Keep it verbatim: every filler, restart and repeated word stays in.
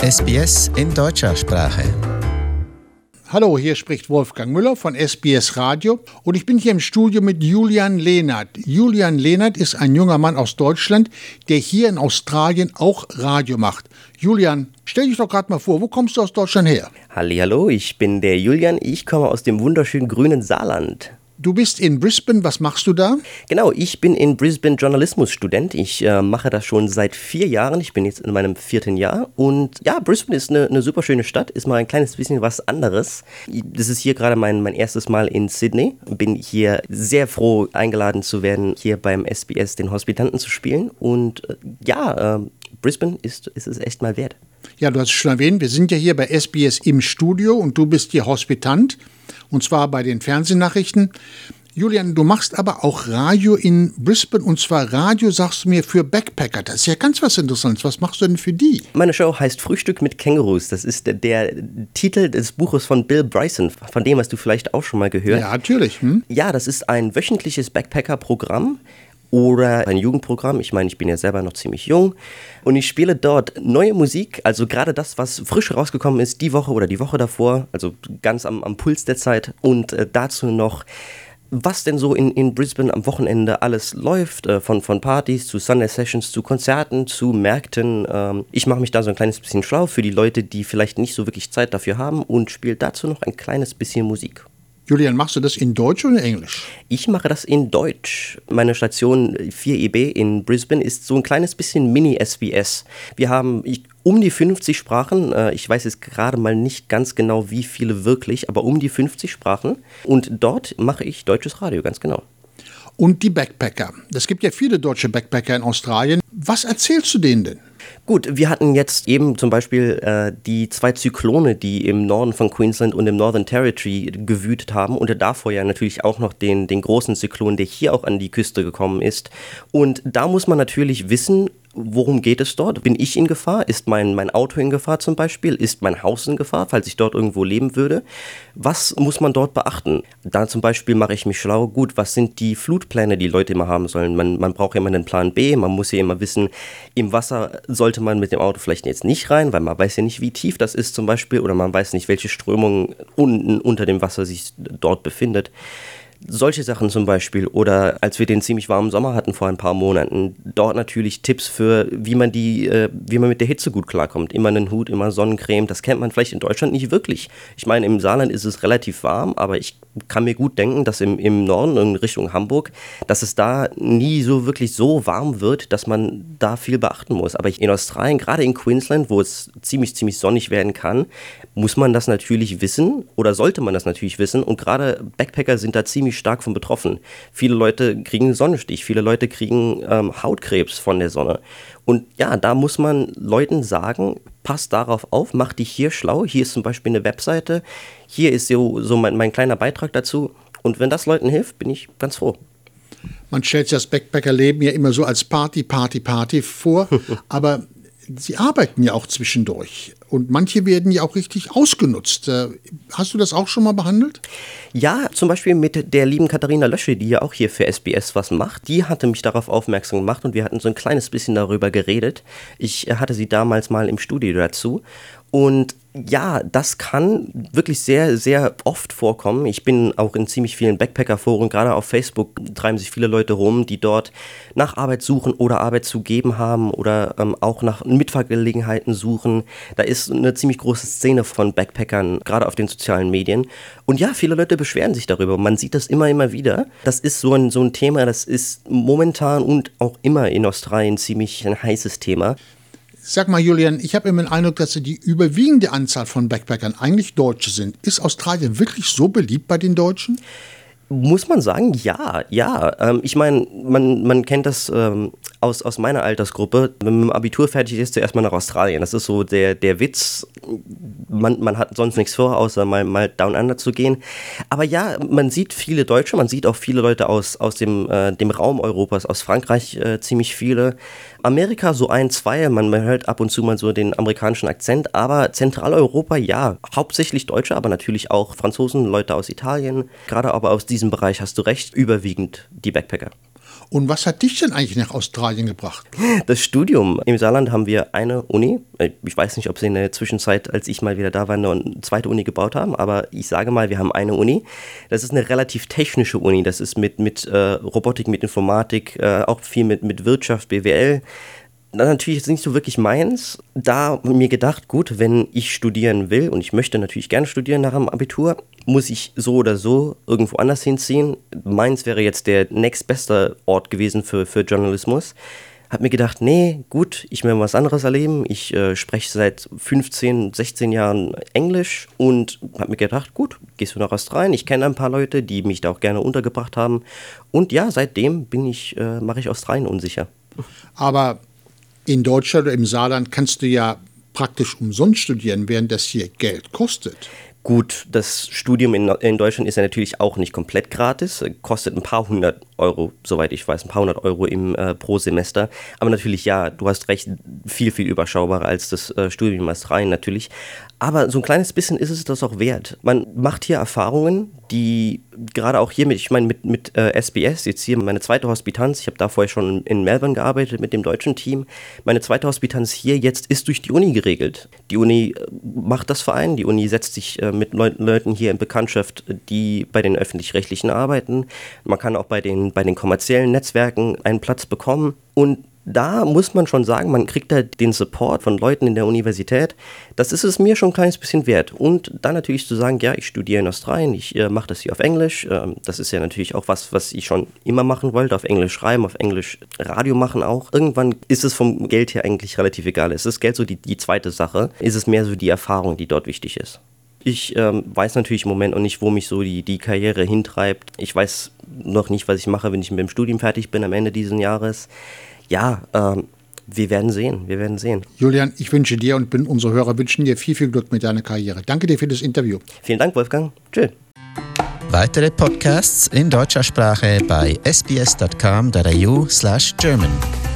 S B S in deutscher Sprache. Hallo, hier spricht Wolfgang Müller von S B S Radio und ich bin hier im Studio mit Julian Lehnert. Julian Lehnert ist ein junger Mann aus Deutschland, der hier in Australien auch Radio macht. Julian, stell dich doch gerade mal vor, wo kommst du aus Deutschland her? Hallihallo, ich bin der Julian, ich komme aus dem wunderschönen grünen Saarland. Du bist in Brisbane, was machst du da? Genau, ich bin in Brisbane Journalismusstudent. Ich äh, mache das schon seit vier Jahren. Ich bin jetzt in meinem vierten Jahr. Und ja, Brisbane ist eine, eine super schöne Stadt, ist mal ein kleines bisschen was anderes. Das ist hier gerade mein, mein erstes Mal in Sydney. Bin hier sehr froh, eingeladen zu werden, hier beim S B S den Hospitanten zu spielen. Und äh, ja, äh, Brisbane ist, ist es echt mal wert. Ja, du hast es schon erwähnt, wir sind ja hier bei S B S im Studio und du bist hier Hospitant. Und zwar bei den Fernsehnachrichten. Julian, du machst aber auch Radio in Brisbane. Und zwar Radio, sagst du mir, für Backpacker. Das ist ja ganz was Interessantes. Was machst du denn für die? Meine Show heißt Frühstück mit Kängurus. Das ist der, der Titel des Buches von Bill Bryson. Von dem hast du vielleicht auch schon mal gehört. Ja, natürlich. Hm? Ja, das ist ein wöchentliches Backpacker-Programm. Oder ein Jugendprogramm. Ich meine, ich bin ja selber noch ziemlich jung und ich spiele dort neue Musik, also gerade das, was frisch rausgekommen ist, die Woche oder die Woche davor, also ganz am, am Puls der Zeit und äh, dazu noch, was denn so in, in Brisbane am Wochenende alles läuft, äh, von, von Partys zu Sunday Sessions, zu Konzerten, zu Märkten. Ähm, ich mache mich da so ein kleines bisschen schlau für die Leute, die vielleicht nicht so wirklich Zeit dafür haben und spiele dazu noch ein kleines bisschen Musik. Julian, machst du das in Deutsch oder in Englisch? Ich mache das in Deutsch. Meine Station vier E B in Brisbane ist so ein kleines bisschen Mini-S B S. Wir haben um die fünfzig Sprachen. Ich weiß jetzt gerade mal nicht ganz genau, wie viele wirklich, aber um die fünfzig Sprachen. Und dort mache ich deutsches Radio, ganz genau. Und die Backpacker. Es gibt ja viele deutsche Backpacker in Australien. Was erzählst du denen denn? Gut, wir hatten jetzt eben zum Beispiel äh, die zwei Zyklone, die im Norden von Queensland und im Northern Territory gewütet haben und davor ja natürlich auch noch den, den großen Zyklon, der hier auch an die Küste gekommen ist. Und da muss man natürlich wissen, worum geht es dort? Bin ich in Gefahr? Ist mein, mein Auto in Gefahr zum Beispiel? Ist mein Haus in Gefahr, falls ich dort irgendwo leben würde? Was muss man dort beachten? Da zum Beispiel mache ich mich schlau. Gut, was sind die Flutpläne, die Leute immer haben sollen? Man, man braucht ja immer einen Plan B. Man muss ja immer wissen, im Wasser sollte man mit dem Auto vielleicht jetzt nicht rein, weil man weiß ja nicht, wie tief das ist zum Beispiel. Oder man weiß nicht, welche Strömung unten unter dem Wasser sich dort befindet. Solche Sachen zum Beispiel, oder als wir den ziemlich warmen Sommer hatten vor ein paar Monaten, dort natürlich Tipps für, wie man die, äh, wie man mit der Hitze gut klarkommt. Immer einen Hut, immer Sonnencreme, das kennt man vielleicht in Deutschland nicht wirklich. Ich meine, im Saarland ist es relativ warm, aber ich kann mir gut denken, dass im, im Norden, in Richtung Hamburg, dass es da nie so wirklich so warm wird, dass man da viel beachten muss. Aber in Australien, gerade in Queensland, wo es ziemlich, ziemlich sonnig werden kann, muss man das natürlich wissen oder sollte man das natürlich wissen, und gerade Backpacker sind da ziemlich stark von betroffen. Viele Leute kriegen Sonnenstich, viele Leute kriegen ähm, Hautkrebs von der Sonne. Und ja, da muss man Leuten sagen, pass darauf auf, mach dich hier schlau. Hier ist zum Beispiel eine Webseite, hier ist so, so mein, mein kleiner Beitrag dazu. Und wenn das Leuten hilft, bin ich ganz froh. Man stellt sich das Backpackerleben ja immer so als Party, Party, Party vor, aber sie arbeiten ja auch zwischendurch und manche werden ja auch richtig ausgenutzt. Hast du das auch schon mal behandelt? Ja, zum Beispiel mit der lieben Katharina Lösche, die ja auch hier für S B S was macht. Die hatte mich darauf aufmerksam gemacht und wir hatten so ein kleines bisschen darüber geredet. Ich hatte sie damals mal im Studio dazu. Und ja, das kann wirklich sehr, sehr oft vorkommen. Ich bin auch in ziemlich vielen Backpacker-Foren, gerade auf Facebook treiben sich viele Leute rum, die dort nach Arbeit suchen oder Arbeit zu geben haben oder ähm, auch nach Mitfahrgelegenheiten suchen. Da ist eine ziemlich große Szene von Backpackern, gerade auf den sozialen Medien. Und ja, viele Leute beschweren sich darüber. Man sieht das immer, immer wieder. Das ist so ein, so ein Thema, das ist momentan und auch immer in Australien ziemlich ein heißes Thema. Sag mal, Julian, ich habe immer den Eindruck, dass die überwiegende Anzahl von Backpackern eigentlich Deutsche sind. Ist Australien wirklich so beliebt bei den Deutschen? Muss man sagen, ja, ja. Ähm, ich meine, man, man kennt das ähm, aus, aus meiner Altersgruppe. Wenn man mit dem Abitur fertig ist, zuerst mal nach Australien. Das ist so der, der Witz. Man, man hat sonst nichts vor, außer mal, mal down under zu gehen. Aber ja, man sieht viele Deutsche, man sieht auch viele Leute aus, aus dem, äh, dem Raum Europas, aus Frankreich äh, ziemlich viele. Amerika so ein, zwei, man, man hört ab und zu mal so den amerikanischen Akzent, aber Zentraleuropa, ja, hauptsächlich Deutsche, aber natürlich auch Franzosen, Leute aus Italien, gerade aber aus diesem Bereich hast du recht, überwiegend die Backpacker. Und was hat dich denn eigentlich nach Australien gebracht? Das Studium. Im Saarland haben wir eine Uni. Ich weiß nicht, ob sie in der Zwischenzeit, als ich mal wieder da war, noch eine zweite Uni gebaut haben, aber ich sage mal, wir haben eine Uni. Das ist eine relativ technische Uni. Das ist mit, mit äh, Robotik, mit Informatik, äh, auch viel mit, mit Wirtschaft, B W L. Das natürlich jetzt nicht so wirklich meins. Da mir gedacht, gut, wenn ich studieren will, und ich möchte natürlich gerne studieren nach dem Abitur, muss ich so oder so irgendwo anders hinziehen. Mainz wäre jetzt der nächstbeste Ort gewesen für, für Journalismus. Hab mir gedacht, nee, gut, ich will was anderes erleben. Ich äh, spreche seit fünfzehn, sechzehn Jahren Englisch und hab mir gedacht, gut, gehst du nach Australien. Ich kenne ein paar Leute, die mich da auch gerne untergebracht haben. Und ja, seitdem bin ich, äh, mache ich Australien unsicher. Aber in Deutschland oder im Saarland kannst du ja praktisch umsonst studieren, während das hier Geld kostet. Gut, das Studium in, in Deutschland ist ja natürlich auch nicht komplett gratis, kostet ein paar hundert Euro, soweit ich weiß, ein paar hundert Euro im, äh, pro Semester. Aber natürlich, ja, du hast recht, viel, viel überschaubarer als das äh, Studium in Australien natürlich. Aber so ein kleines bisschen ist es das auch wert. Man macht hier Erfahrungen, die gerade auch hier mit, ich meine mit, mit äh, S B S, jetzt hier meine zweite Hospitanz, ich habe da vorher schon in Melbourne gearbeitet mit dem deutschen Team. Meine zweite Hospitanz hier jetzt ist durch die Uni geregelt. Die Uni macht das Verein, die Uni setzt sich äh, mit Leu- Leuten hier in Bekanntschaft, die bei den Öffentlich-Rechtlichen arbeiten. Man kann auch bei den, bei den kommerziellen Netzwerken einen Platz bekommen und da muss man schon sagen, man kriegt da den Support von Leuten in der Universität. Das ist es mir schon ein kleines bisschen wert. Und dann natürlich zu sagen, ja, ich studiere in Australien, ich äh, mache das hier auf Englisch. Ähm, das ist ja natürlich auch was, was ich schon immer machen wollte, auf Englisch schreiben, auf Englisch Radio machen auch. Irgendwann ist es vom Geld her eigentlich relativ egal. Es ist Geld so die, die zweite Sache. Ist es mehr so die Erfahrung, die dort wichtig ist. Ich ähm, weiß natürlich im Moment noch nicht, wo mich so die, die Karriere hintreibt. Ich weiß noch nicht, was ich mache, wenn ich mit dem Studium fertig bin am Ende dieses Jahres. Ja, ähm, wir werden sehen, wir werden sehen. Julian, ich wünsche dir und bin unsere Hörer wünschen dir viel, viel Glück mit deiner Karriere. Danke dir für das Interview. Vielen Dank, Wolfgang. Tschüss. Weitere Podcasts in deutscher Sprache bei sbs dot com dot a u slash German.